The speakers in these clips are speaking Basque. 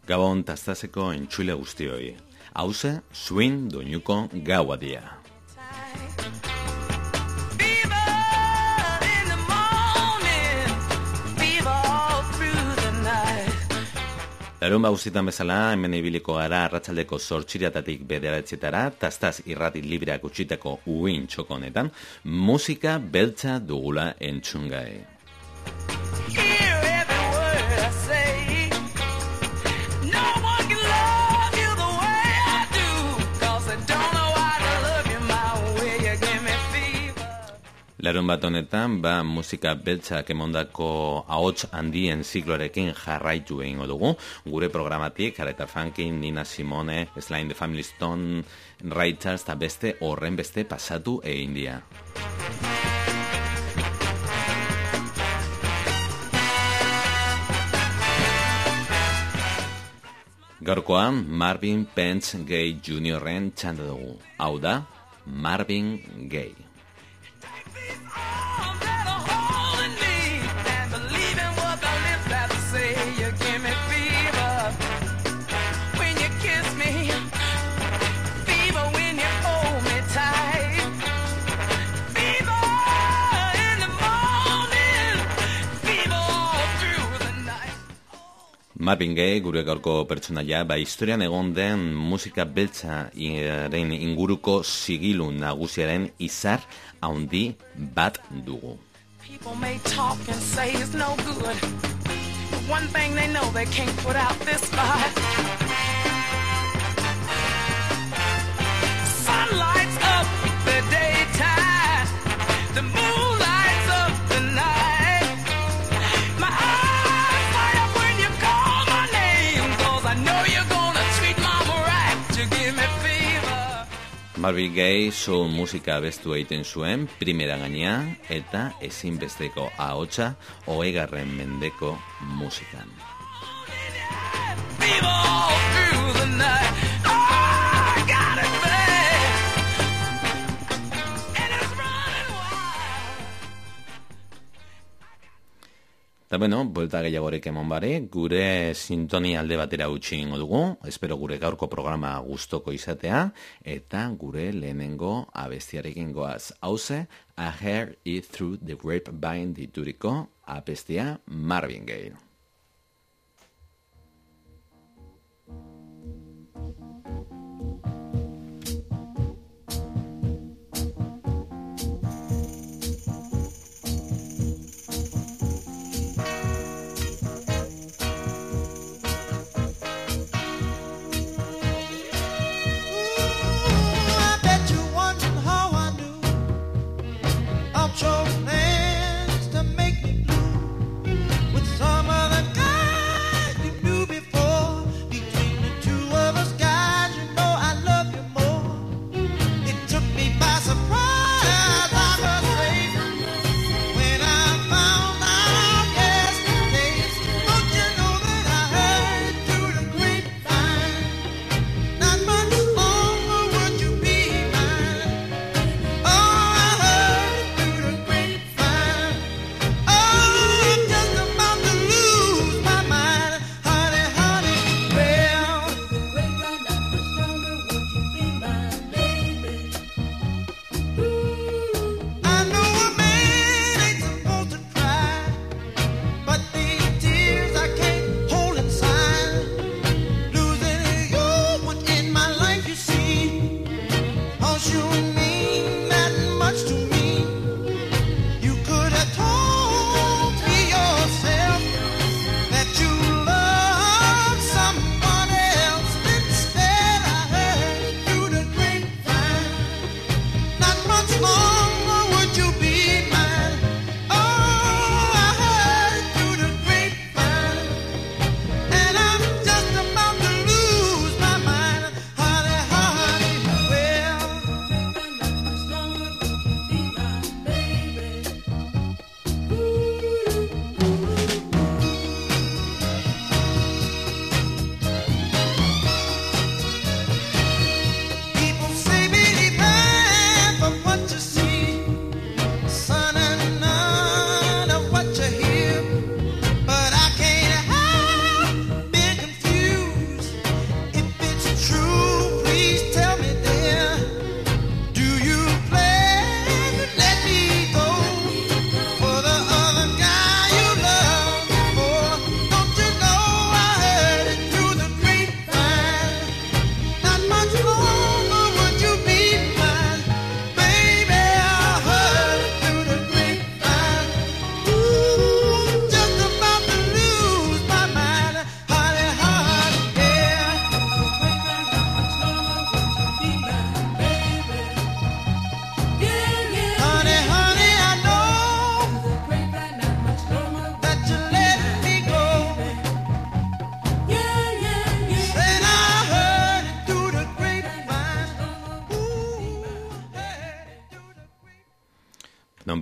Gabon taztazeko entxule guztioi. Hauze, swing doinuko gaua dia. Larun guztietan bezala, hemen ibiliko gara arratsaldeko 8:00 bederatzietara, taztaz irrati libreak utzitako uin txokonetan, musika beltza dugula entzungai. Larun bat honetan, musika beltzak emondako ahots handien zikloarekin jarraitu egingo dugu. Gure programatik, Aretha Franklin, Nina Simone, Sly and the Family Stone, Ray Charles eta beste horren beste pasatu egin dira. Gaurkoan, Marvin Pentz Gay Jr.ren txanda dugu. Hau da, Marvin Gaye. Marvin Gaye, gure gaurko pertsonaia, historian egon den musika beltzaren inguruko sigilu nagusiaren izar handi bat dugu. People may talk and say it's no good. But one thing they know, they can't put out this spot. Sun lights up the daytime. The moon lights up the night. My eyes light up when you call my name, 'cause I know you're gonna treat mama right to give me fever. Marvin Gaye soul musika abestu egiten zuen, primera gainea, eta ezinbesteko ahotsa 20. mendeko musikan. Eta buelta gehiagorik emon bare, gure sintonia alde batera utzi ingo dugu, espero gure gaurko programa gustoko izatea, eta gure lehenengo abestiarekin goaz. Hauze, I Heard It Through the Grapevine dituriko abestia Marvin Gaye. Summer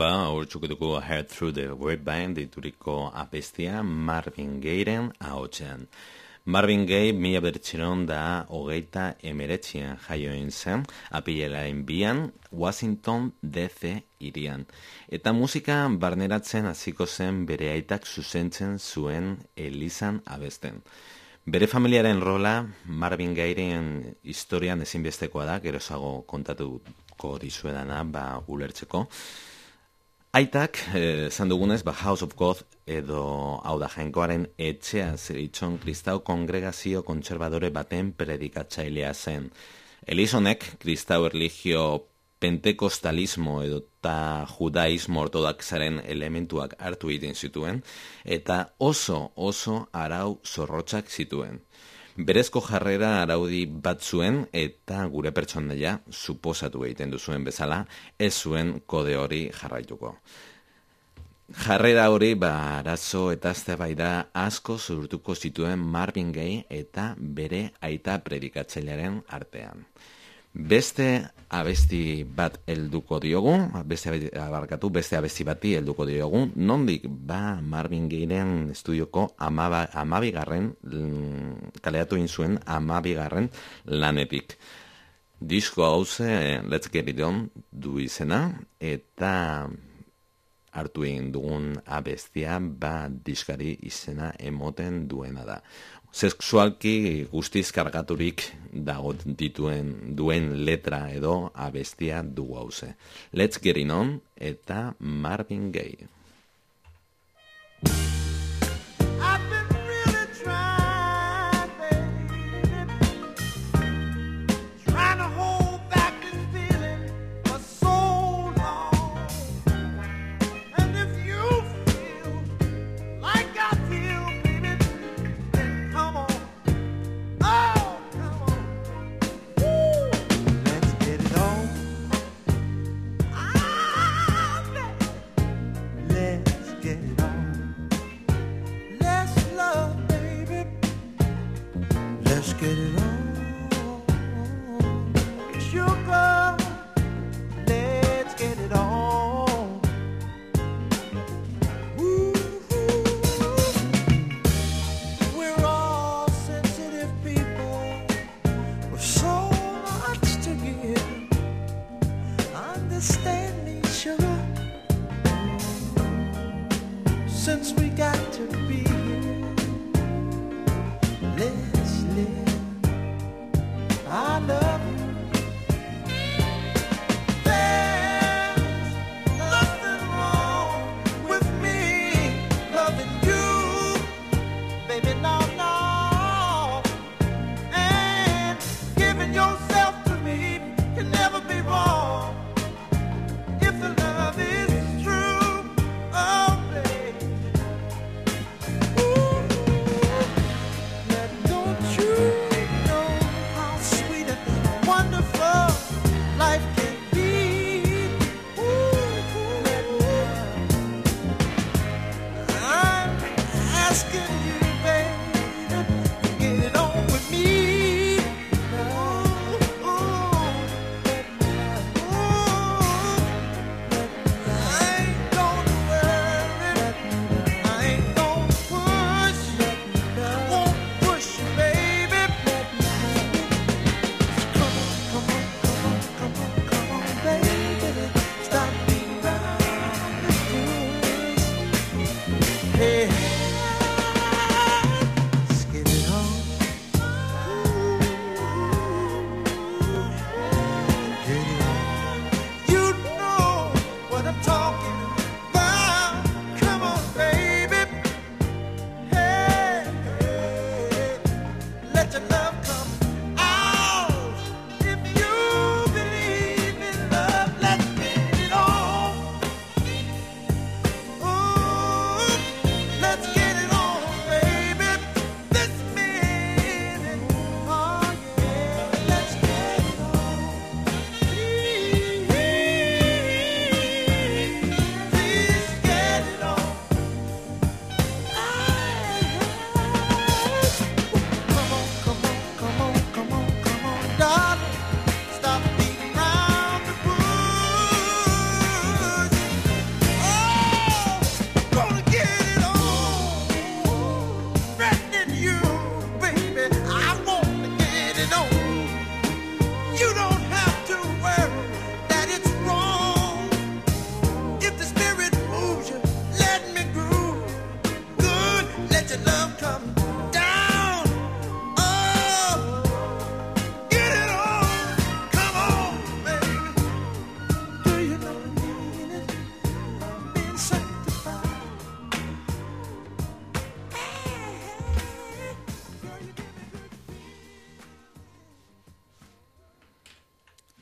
hortzuko dugu Heard Through the Grapevine dituriko abestia Marvin Gayen ahotsean. Marvin Gaye 1989 jaioen zen, apirilaren 2 Washington DC hirian. Eta musika barneratzen hasiko zen bere aitak zuzentzen zuen elizan abesten. Bere familiaren rola Marvin Gayen historian ezinbestekoa da, gerozago kontatuko dizuedana ulertzeko. Aitak, zan dugunez, House of God edo hau da Jainkoaren etxea zeritzon kristau kongregazio kontserbadore baten predikatzailea zen. Elizonek kristau erlijio pentekostalismo edo eta judaismo ortodoxaren elementuak hartu egiten zituen eta oso arau zorrotzak zituen. Berezko jarrera araudi bat zuen eta gure pertsonaia suposatu egiten duzuen bezala ez zuen kode hori jarraituko. Jarrera hori arazo eta eztabaida asko sortuko zituen Marvin Gaye eta bere aita predikatzailearen artean. Beste abesti bat helduko diogu, beste abesti bati helduko diogu, nondik Marvin Gayen estudioko 12. Kaleratu egin zuen 12. lanetik. Disko hauze Let's Get It On du izena, eta hartu egin dugun abestia diskari izena emoten duena da. Sexualki guztiz kargaturik duen letra edo abestia du hauze. Let's Get It On eta Marvin Gaye.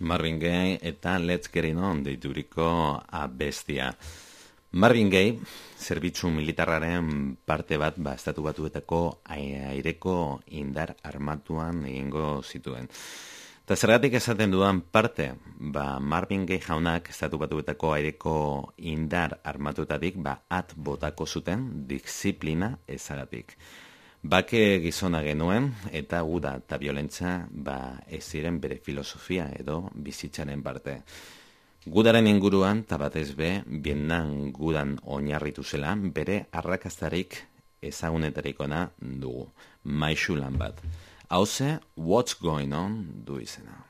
Marvin Gaye eta Let's Get It On deituriko abestia. Marvin Gaye, zerbitzu militarraren parte bat, Estatu Batuetako aireko indar armatuan egingo zituen. Eta zergatik esaten dudan parte, Marvin Gaye jaunak Estatu Batuetako aireko indar armatuetatik at botako zuten disiplina ezagatik. Bake gizona genuen eta guda eta violentza ez ziren bere filosofia edo bizitzaren parte. Gudaren inguruan, eta batez be, Vietnam gudan oinarritu zela, bere arrakastarik ezagunetarikona dugu. Maisu lan bat. Hauze, What's Going On du izena.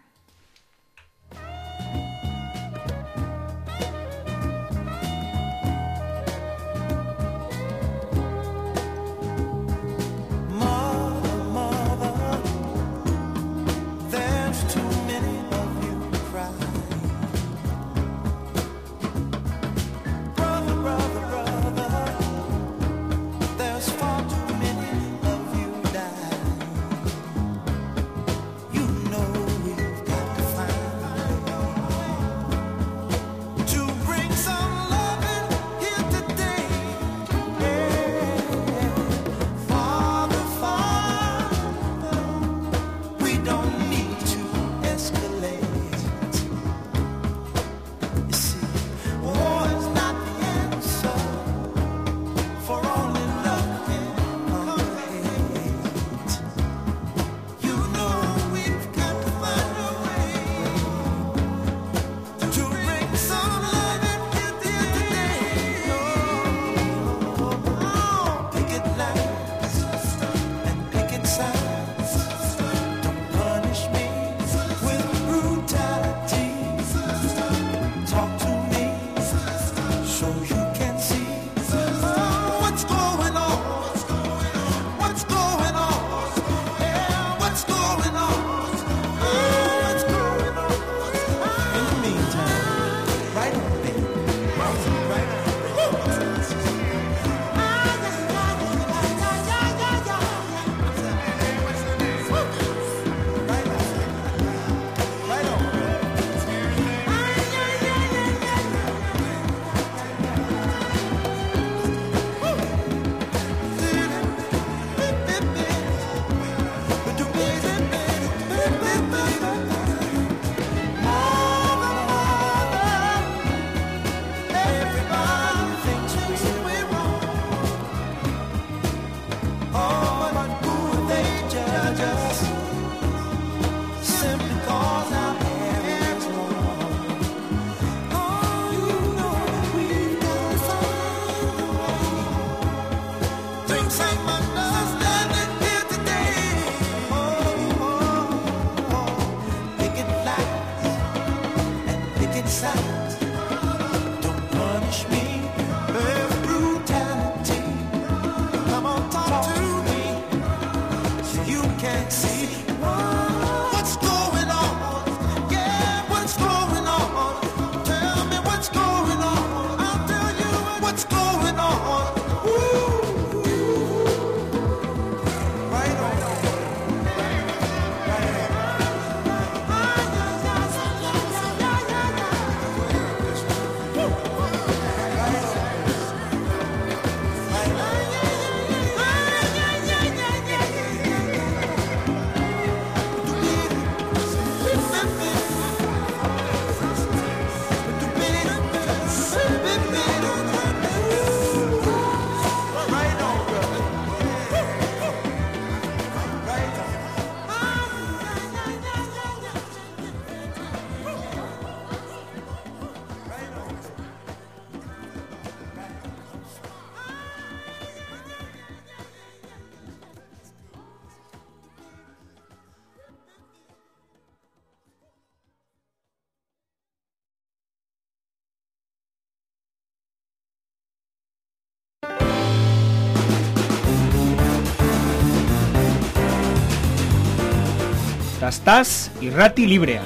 Tastaz irrati librea.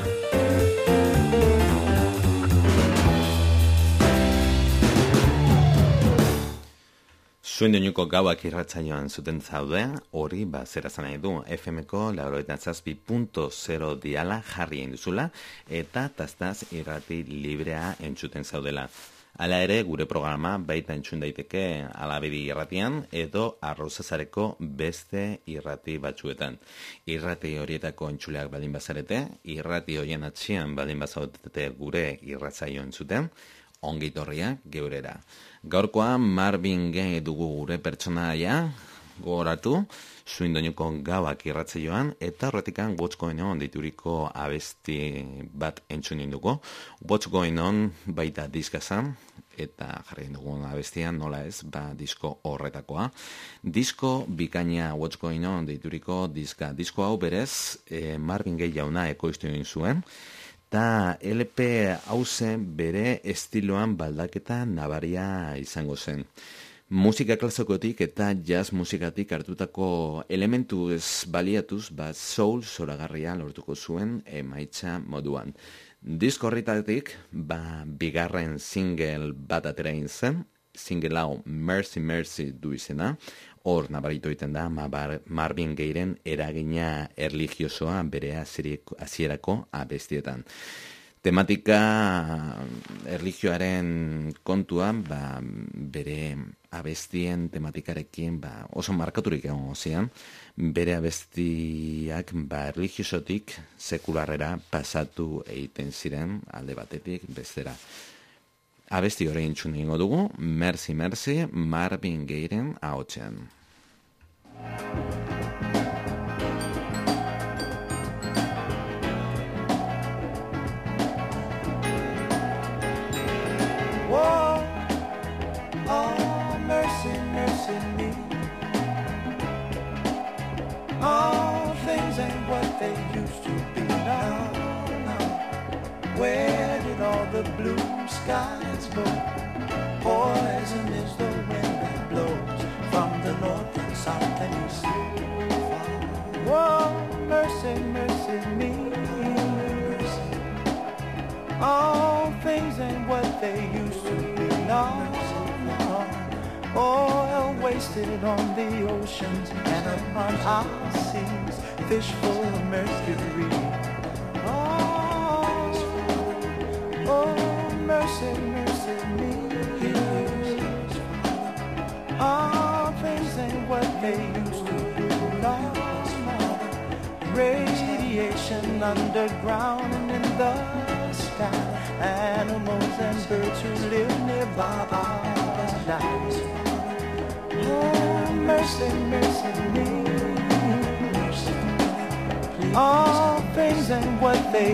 Zuen doinuko gauak irratsaioan zuten zaude, hori zera zan nahi du, FM-ko 97.0 diala jarri egin duzula, eta taztaz irrati librea entzuten zaudela. Hala ere, gure programa baita entzun daiteke Alabedi irratian edo Arrozazareko beste irrati batzuetan. Irrati horietako entzuleak baldin bazarete, irrati horien atxian baldin bazaudete gure irratsaio entzuten, ongi torriak geurera. Gaurkoa Marvin Gaye dugu gure pertsonaia, gogoratu, zuen doinuko gauak irratsaioan, eta horretikan What's Going On deituriko abesti bat entzun dugu. What's Going On baita diskazan, eta jarri dugun abestian nola ez, disko horretakoa. Disko bikaina What's Going On deituriko diska. Disko hau berez, Marvin Gaye jauna ekoiztu egin zuen, eta LP hauzen bere estiloan baldaketa nabaria izango zen. Musika klasikotik eta jazz musikatik hartutako elementu ez baliatuz, soul zoragarria lortuko zuen emaitza moduan. Disko horretatik, bigarren single bat atera egin zen, single hau Mercy Mercy du izena, hor nabaritu egiten da Marvin Gayeren eragina erlijiosoa bere hasierako abestietan. Tematika erlijioaren kontuan, bere abestien tematikarekin oso markaturik egon zian, bere abestiak erlijiosotik sekularrera pasatu egiten ziren alde batetik bestera. Abesti hori entzun egingo dugu, Mercy Mercy, Marvin Gayeren ahotsean. Whoa, oh, mercy, mercy me. All things ain't what they used to be now. Where did all the blue skies go? Poison is the wind that blows from the north and south and east. Whoa, mercy, mercy me. All things ain't what they used to be now. Oil wasted on the oceans and upon our seas, fish full of mercury. Oh, mercy, mercy me. All things ain't what they used to be. Radiation underground and in the sky. Animals and birds who live nearby are dying. Oh, mercy, mercy me. All things ain't what they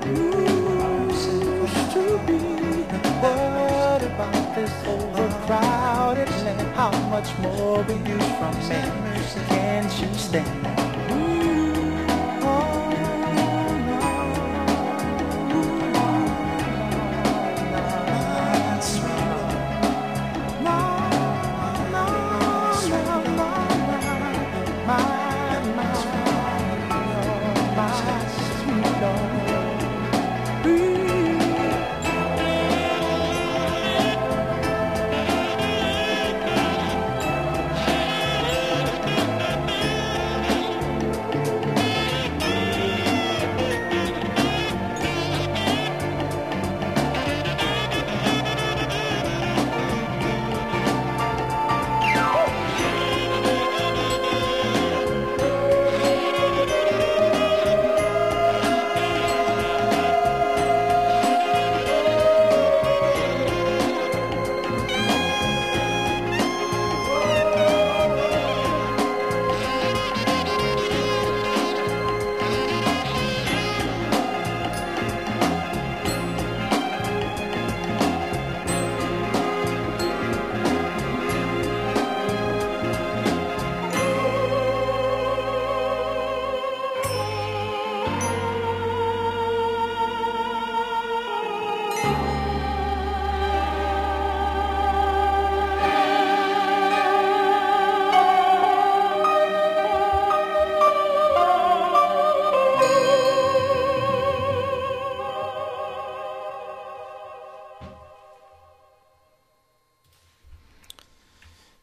used to be. What about this overcrowded land? How much more we use from man? Can't you stand that?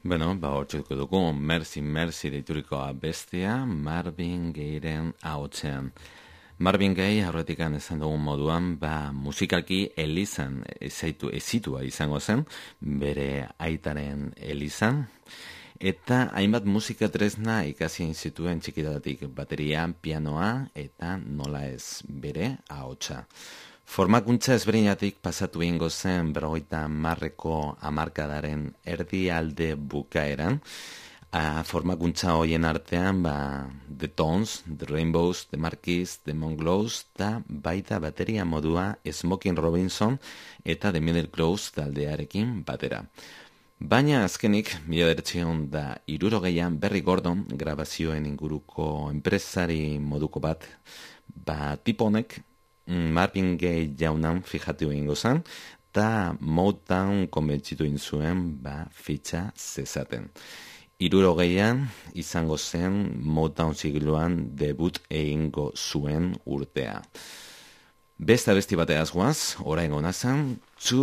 Bueno, hortzuko dugu Mercy Mercy deituriko abestia Marvin Gayen ahotsean. Marvin Gaye aurretikan esan dugun moduan, musikalki elizan ezitua izango zen, bere aitaren elizan, eta hainbat musika tresna ikasi zituen txikitatik, bateria, pianoa eta nola ez bere ahotsa. Formakuntza ezberdinatik pasatu egingo zen 50 hamarkadaren erdialde bukaeran. Formakuntza hoien artean, The Tones, The Rainbows, The Marquis, The Monglows, eta baita bateria modua Smokey Robinson eta The Middle-Claws taldearekin batera. Baina azkenik, 1960an Berry Gordon grabazioen inguruko enpresari moduko bat, tiponek Marvin Gaye jaunan fijatu egingo zen, eta Motown konbentzitu zuen fitxa zezaten. 60an izango zen Motown sigiluan debut egingo zuen urtea. Beste abesti bateaz goaz, orain gona zen, Too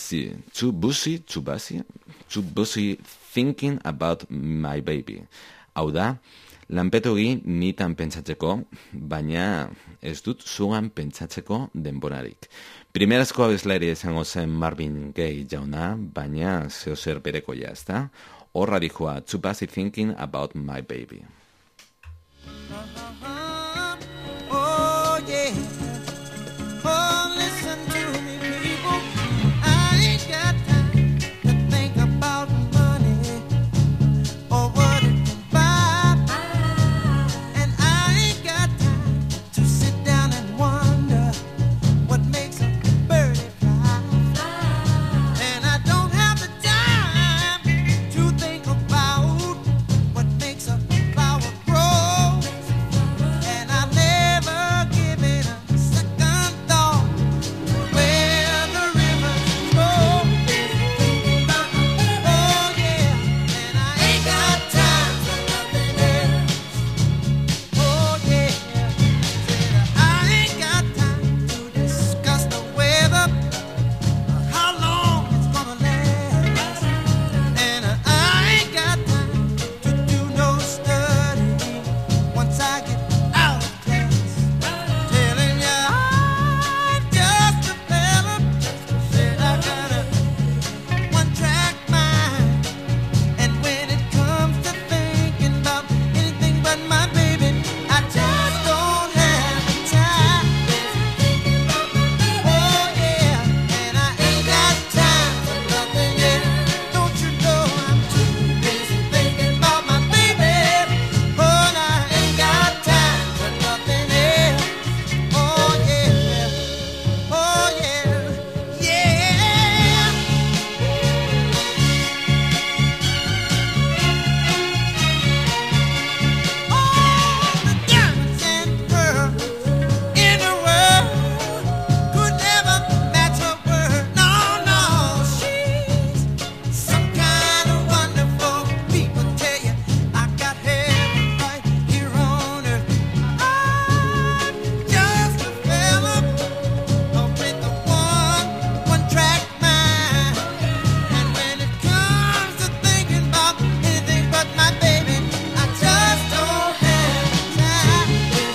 busy thinking about my baby. Hau da, lanpetogi nitan pentsatzeko, baina ez dut zugan pentsatzeko denborarik. Primerazko abeslaria izango zen Marvin Gaye jauna, baina zeozer bereko jazta. Horra dijoa, Too busy thinking about my baby. Oh, yeah. Oh, listen to me, people. I ain't got time to think about money or what it can buy. And I ain't got time to sit down and wonder what makes a birdie fly. And I don't have the time to think about what makes a flower grow. And I never give it a second thought where the rivers flow. Oh yeah, and I ain't got time for nothing else. Oh yeah, said I ain't got time to discuss the weather, how long it's gonna last. And I ain't got time to do no studying once I get out of class. Telling ya I'm just developed, said I got a one-track mind. And when it comes to thinking about anything but my baby, I just don't have the time. Oh yeah, and I ain't got time for nothing else. Don't you know I'm too busy thinking about my baby? Oh, and I ain't got time for nothing else. Oh yeah, oh yeah, yeah. All the diamonds and pearls in the world could never match her word. No, no, she's some kind of wonderful. People tell you I got heaven right here on earth. I'm just a fella with the one-track mind. And when it comes to thinking about anything but my baby, I just don't have time.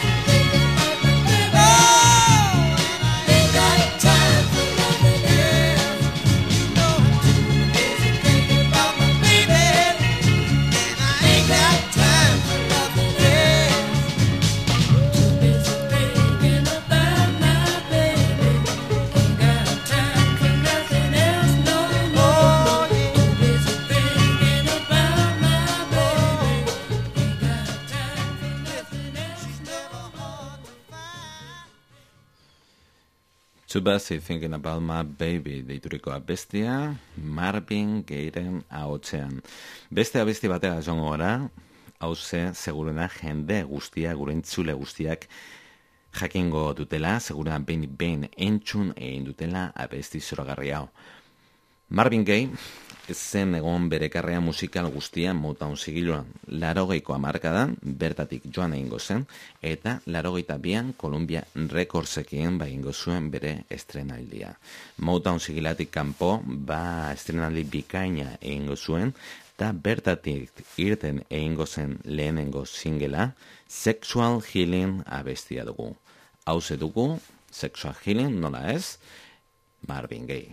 Oh, and I ain't got time for nothing else. You know I'm too busy thinking about my baby, and I ain't got time for nothing else. Too busy thinking about my baby, ain't got time for nothing else no more. Too busy thinking about my baby, ain't got time for nothing else. She's never hard to find. Too busy thinking about my baby deituriko abestia Marvin Gayen ahotsean. Beste abesti batera joango gara, hauze seguruna jende guztia, gure entzule guztiak jakingo dutela, segura behin entzun egin dutela abesti zoragarri hau. Marvin Gaye ez zen egon bere karrera musikal guztia Motown sigiluan. 80ko hamarkadan bertatik joan egingo zen, eta 82an Columbia Recordsekin egingo zuen bere estrenaldia. Motown sigilatik kanpo, estrenaldi bikaina egingo zuen, eta bertatik irten egingo zen lehenengo singela, Sexual Healing abestia dugu. Hauze dugu, Sexual Healing, nola ez, Marvin Gaye.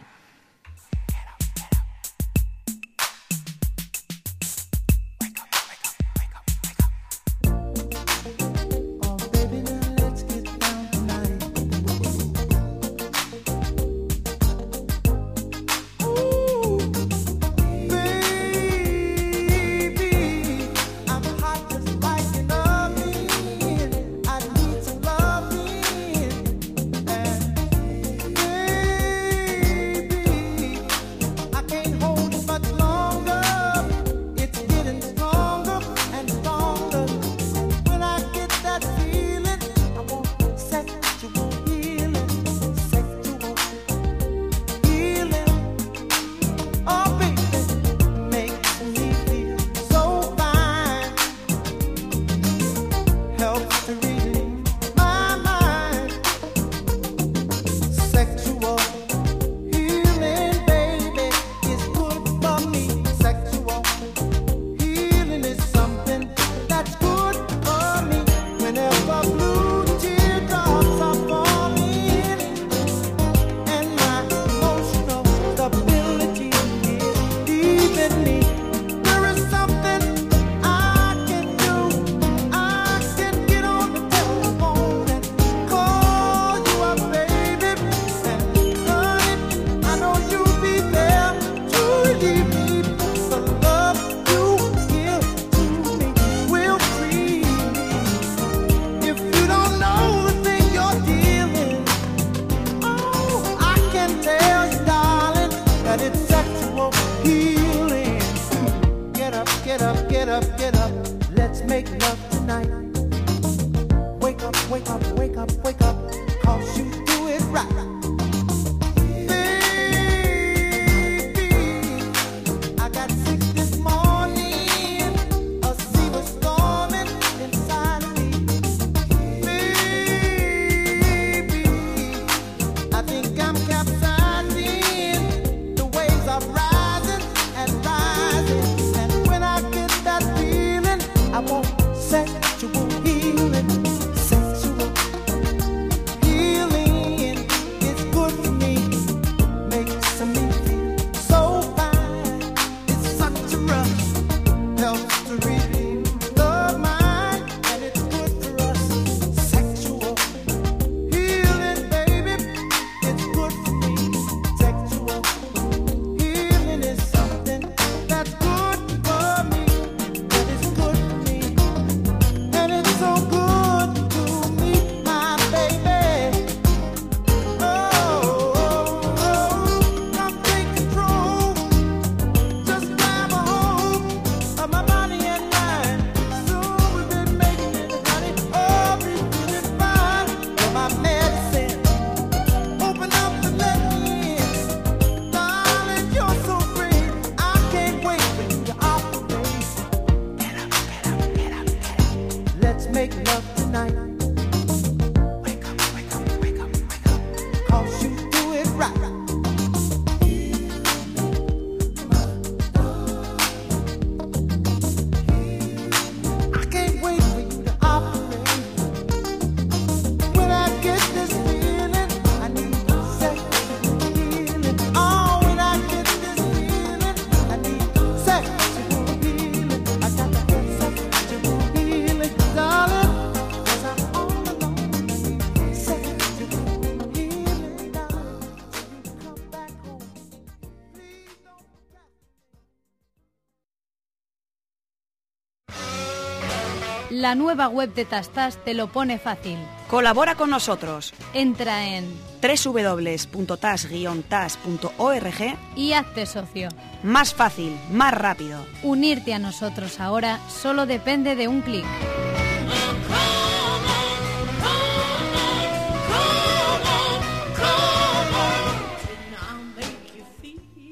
La nueva web de Tastas te lo pone fácil. Colabora con nosotros. Entra en www.tas-tas.org y hazte socio. Más fácil, más rápido. Unirte a nosotros ahora solo depende de un clic.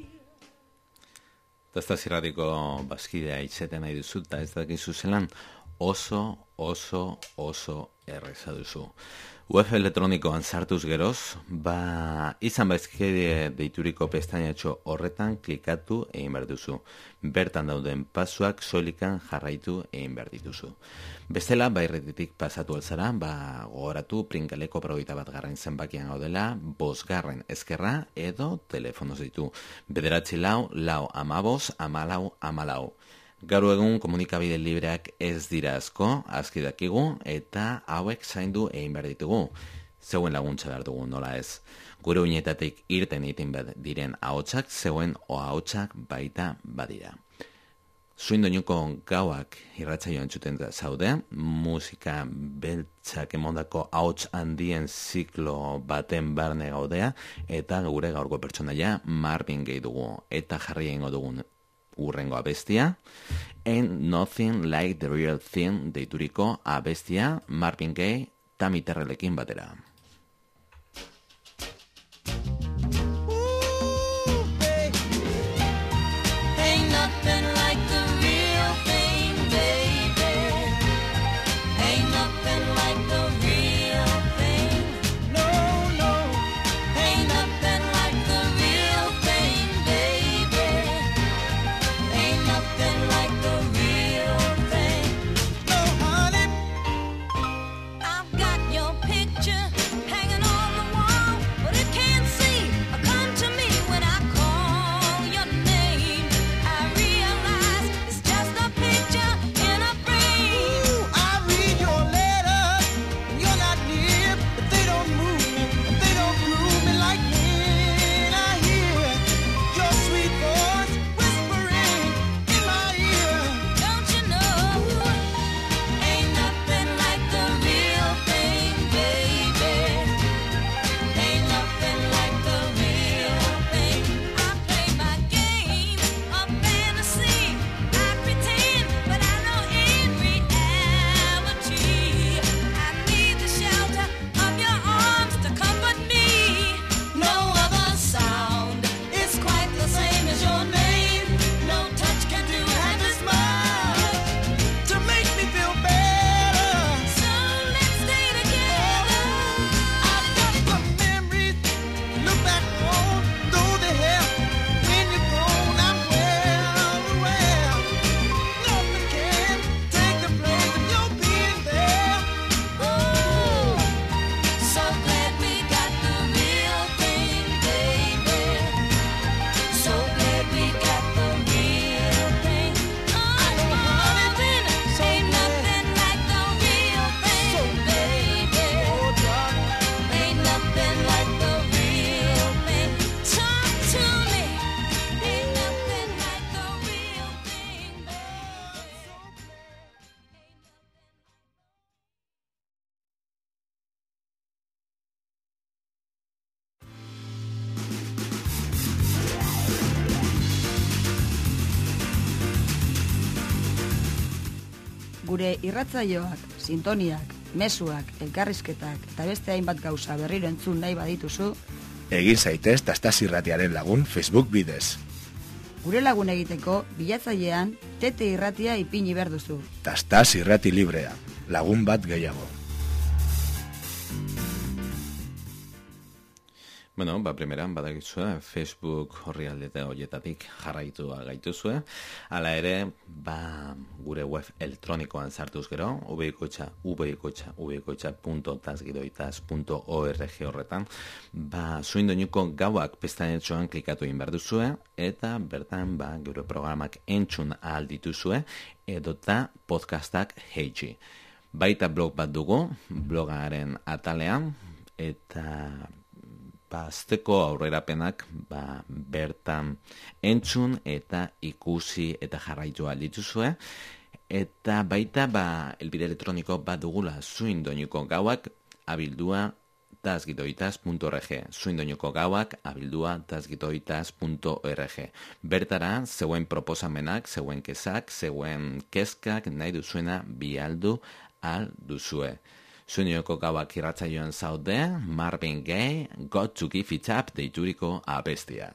Tastas irratiko bazkidea itzeten nahi duzut, ez dakizu zelan, oso erreza duzu. Web elektronikoan sartuz geroz, izan baizkide deituriko pestainatxo horretan klikatu egin behar duzu. Bertan dauden pasuak soilikan jarraitu egin behar dituzu. Bestela, irratitik pasatu alzara, gogoratu prinkaleko 21 zenbakian gaudela, 5 ezkerra edo telefonoz ditu. 9 4 4 15 14. Gaur egun komunikabide libreak ez dira asko, aski dakigu, eta hauek zaindu egin behar ditugu. Zeuen laguntza behar dugu, nola ez. Gure uinetatik irten egiten diren ahotsak, zeuen ahotsak baita badira. Zuindoinuko gauak irratsaioan entzuten zaude, musika beltzak emondako ahots handien ziklo baten barne gaudea, eta gure gaurko pertsonaia Marvin Gaye dugu, eta jarri egingo dugun urrengo abestia, Ain't Nothing Like the Real Thing deituriko abestia Marvin Gaye Tammy Terrellekin batera. Ain't nothing like the real thing, baby. Ain't nothing like the real thing. No, no. Ain't nothing like the real thing, baby. Ain't nothing like the real thing. No, honey. I've got your picture hanging on the wall, but it can't see or come to me when I call your name. I realize it's just a picture in a frame. Ooh, I read your letters, and you're not near, but they don't move me, and they don't groove me like when I hear your sweet voice whispering in my ear. Don't you know? Ain't nothing like the real thing, baby. Ain't nothing like the real thing. I play my game of fantasy. I pretend, but I know in reality I need the shelter of your arms to comfort me. No other sound is quite the same as your name. No touch can do half as much to make me feel better. So let's stay together. I've got the memories to look back on, though they help. When you're gone, I'm well aware. Nothing can take the place of your being there. Oh, so glad we got the real thing, baby. So glad we got the real thing. Marvin, ain't nothing like the real thing, baby. Ain't nothing like the real thing. Talk to me. Ain't nothing like the real thing, baby. Gure irratzaioak, sintoniak, mezuak, elkarrizketak eta beste hainbat gauza berriro entzun nahi badituzu, Egin zaitez Tastas Irratiaren lagun Facebook bidez. gure lagun egiteko bilatzailean Tete Irratia ipini behar duzu. Tastas Irrati librea, lagun bat gehiago. Bueno, primeran badakizue Facebook horrialdete horietatik jarraitua gaituzue. Hala ere, gure web elektronikoan sartuz gero, ubikoitza.tasgidoitas.org horretan, zuindoinuko gauak pestainetxoan klikatu egin behar duzue, eta bertan gure programak entzun ahal dituzue, edota podcastak heitsi. Baita blog bat dugu, blogaren atalean, eta azteko aurrerapenak bertan entzun eta ikusi eta jarraitu aldituzue, eta baita elbide elektroniko bat dugula zuindoinuko gauak abildua tasgidoitas.org, zuindoinuko gauak abildua tasgidoitas.org. Bertara zeuen proposamenak, zeuen kezak, zeuen kezkak nahi duzuena bialdu al duzue. Zuindoinuko gauak irratsaioan zaude, Marvin Gaye, Got to Give It Up deituriko abestia.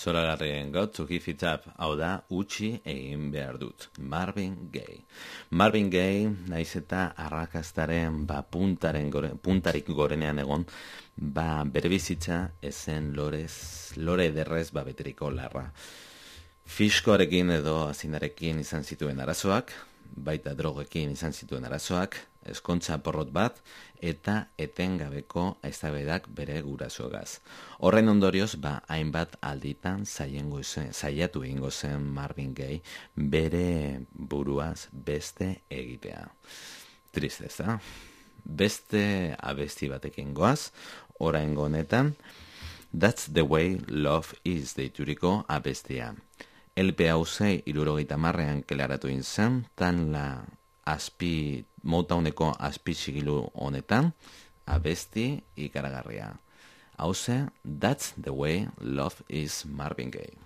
Zoragarrien got to give it up, hau da, utzi egin behar dut. Marvin Gaye. Marvin Gaye, naiz eta arrakastaren puntarik gorenean egon, bere bizitza ezen lore ederrez beteriko larra. Fiskoarekin edo azinarekin izan zituen arazoak, baita drogekin izan zituen arazoak, eskontza porrot bat, eta etengabeko eztabaidak bere gurasoegaz. Horren ondorioz, hainbat alditan saiatu egingo zen Marvin Gaye bere buruaz beste egitea. Triste, ezta? Beste abesti batekin goaz, oraingo honetan, That's the way love is deituriko abestia. LP hauze 70ean kelaratu zen, tan la Motowneko azpizigilu honetan, abesti ikaragarria. Hauze, That's the way love is, Marvin Gaye.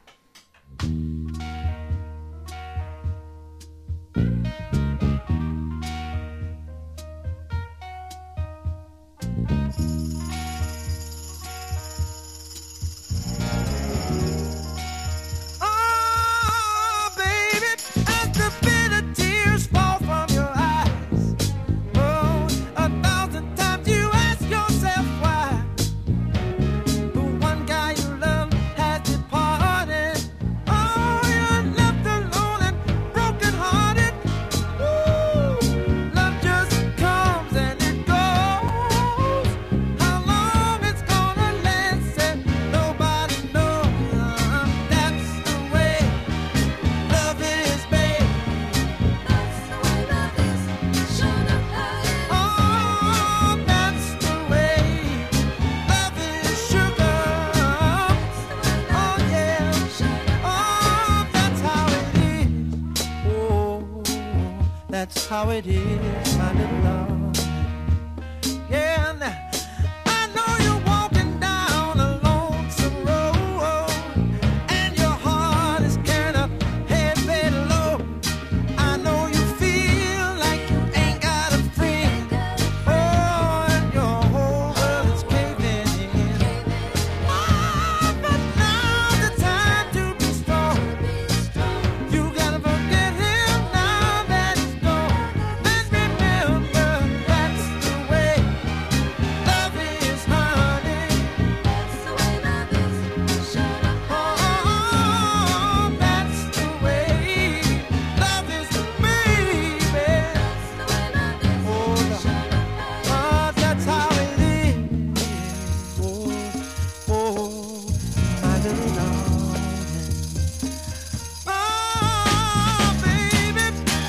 That's how it is, my little love. Yeah, now, I know you're walking down a lonesome road, and your heart is carrying a heavy load. I know you feel like you ain't got a friend. Oh, and your whole world is caving in. Oh, but now's the time to be strong. You gotta forget him now that he's gone. Then remember that's the way love is, honey. That's the way love is. Shut up. Oh, that's the way love is, baby. That's the way love is. Oh, shut up. Oh, that's how it is. Oh, my little darling. Oh, baby.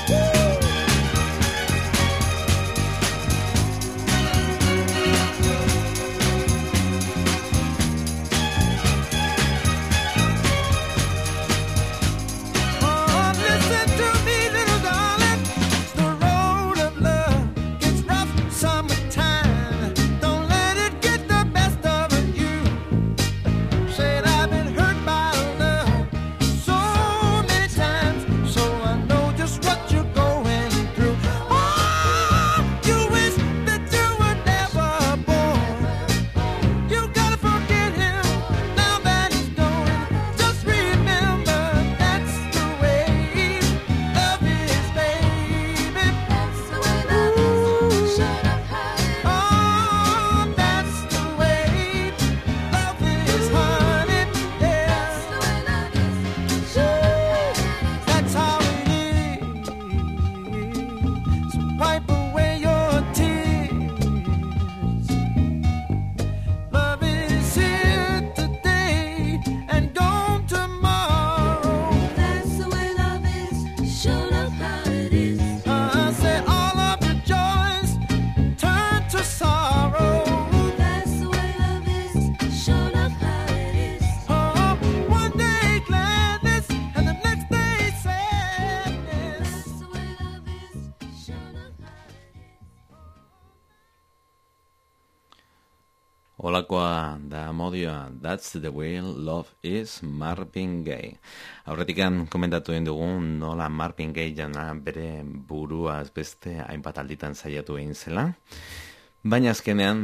Oh, listen to me, little darling. The road of love gets rough summertime. Don't let it get the best of you. Said I've been hurt by love so many times, so I know just what you're going through. Oh, you wish that you were never born. You gotta forget him now that he's gone. Just remember that's the way love is, baby. That's the way love is. Shut up, honey. Oh, that's the way love is, honey. Yeah. That's the way love is. Shut up, honey. That's how it is. So wipe away your tears. Love is here today and gone tomorrow. That's the way love is. Shut up, how it is. I say all of your joys turn to sorrow. That's the way love is. Shut up, how it is. Oh, one day gladness and the next day sadness. That's the way love is. Shut up, how it is. Holakoa da modioa, That's the way love is, Marvin Gaye. Aurretikan komentatu egin dugun nola Marvin Gaye jana bere buruaz beste hainbat alditan saiatu egin zela. Baina azkenean,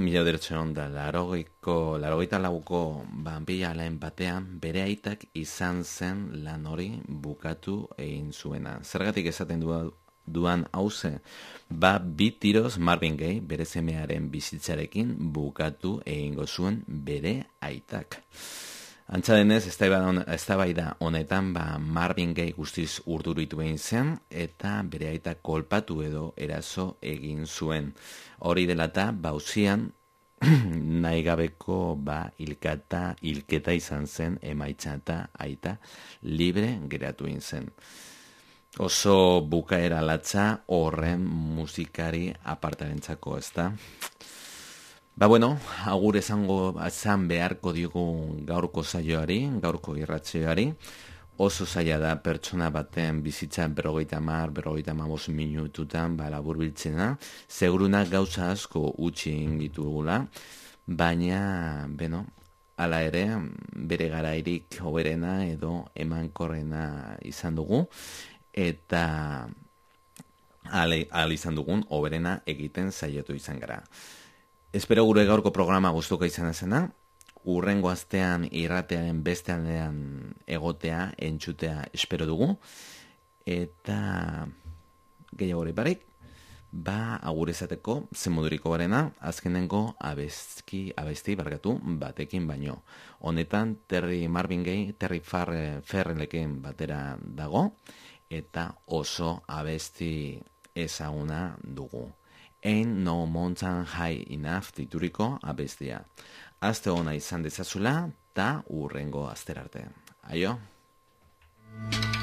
1984ko Bila batean, bere aitak izan zen lan hori bukatu egin zuena. Zergatik esaten duan hauze, bi tiroz Marvin Gaye bere semearen bizitzarekin bukatu egingo zuen bere aitak. Antza denez, eztabaida honetan Marvin Gaye guztiz urduritu egin zen eta bere aitak kolpatu edo eraso egin zuen. Hori dela eta auzian nahi gabeko hilketa izan zen emaitza eta aita libre geratu egin zen. Oso bukaera latza horren musikari apartarentzako, ezta? Agur esan beharko diogu gaurko saioari, gaurko irratsaioari. Oso zaila da pertsona baten bizitza 50-55 minututan laburbiltzena. Seguruna gauza asko utzi egin ditugula, baina, hala ere, bere garairik hoberena edo emankorrena izan dugu, eta ahal izan dugun hoberena egiten saiatu izan gara. Espero gure gaurko programa gustuko izan ezena, urrengo astean irratearen beste aldean egotea, entzutea espero dugu, eta gehiagore barik, agur esateko zenmoduriko barena, azkenengo abesti batekin baino. Honetan Marvin Gaye, Terry Farrellekin batera dago, eta oso abesti ezaguna dugu. Ain't No Mountain High Enough dituriko abestia. Aste ona izan dezazula, ta urrengo asterarte. Aio!